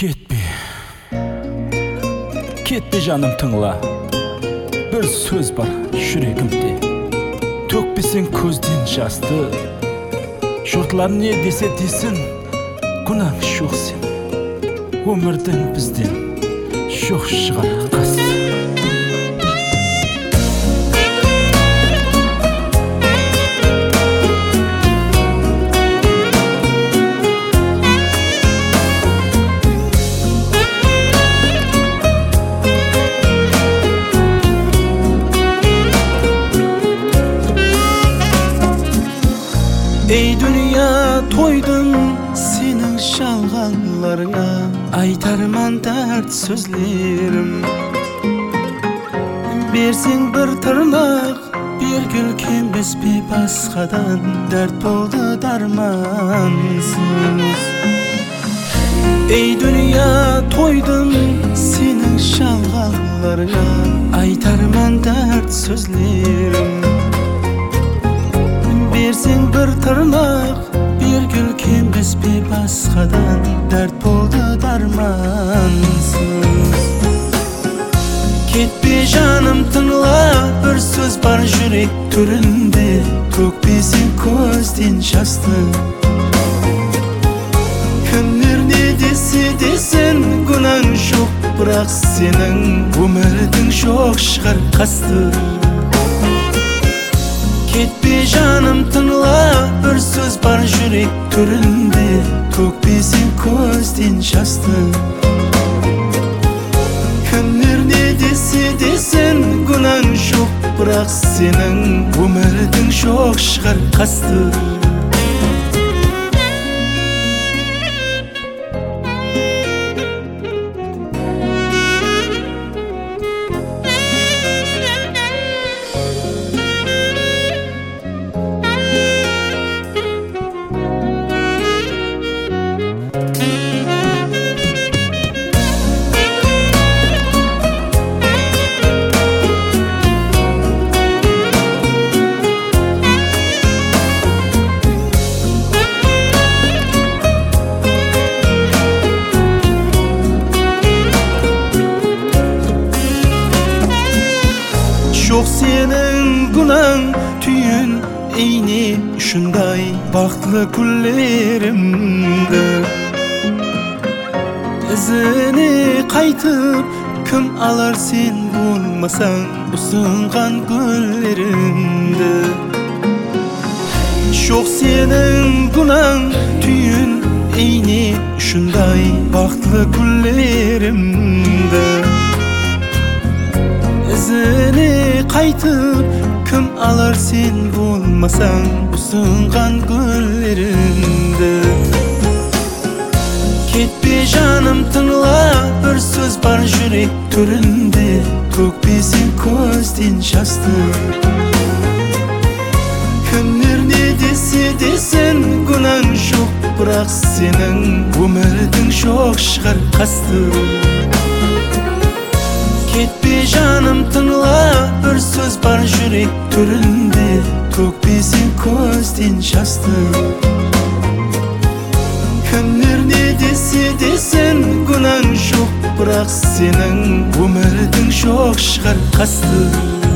Ketme. Ketme жаным тыңла. Bir söz бар жүрегімде. Төкпесең көзден жасты. Жұртлар не десе десін, күнәң жоқ сен. Өмірдің бізден жоқ шығар қас. Ey dünya toydum senin şalğanlarına, aytarman dert sözlerim. Bersen bir tırnak, bir gül kembes bir başkadan, dert boldu darmansız. Ey dünya toydum senin şalğanlarına, aytarman dert sözlerim. Bersen bir tırnak, bir gül kembes bir başkadan, dert boldu darmansız. Ketme canım tыңla, bir söz бар жүрек төрінде, төкпесең көзден жасты. Кімдер не десе десін, күнәң жоқ, бірақ сенің өмірдің жоқ шығар қасты. Ketme жаным тыңла, bir söz бар жүрек төрінде, төкпесең көзден жасты. Кімдер не десе десін, күнәң жоқ, бірақ сенің өмірдің жоқ шығар қасты. Жоқ сенің күнәң түйін eyni şunday baktlı kullerimde. İzini kaytıp kim alır sen bulmasan usungan güllerimde. Жоқ senin günahın tüyün eyni şunday baktlı kullerimde. İzini kaytıp kim alır sen bulmasan usungan güllerimde. Ketme canım tыңla, bir söz бар жүрек төрінде, төкпесең көзден жасты. Кімдер не десе десін, күнәң жоқ, бірақ сенің өмірдің жоқ шығар қасты. Ketme canım tыңла, bir söz бар жүрек төрінде, төкпесең көзден жасты. Кімдер не десе десін, күнәң жоқ, бірақ сенің өмірдің жоқ шығар қасты.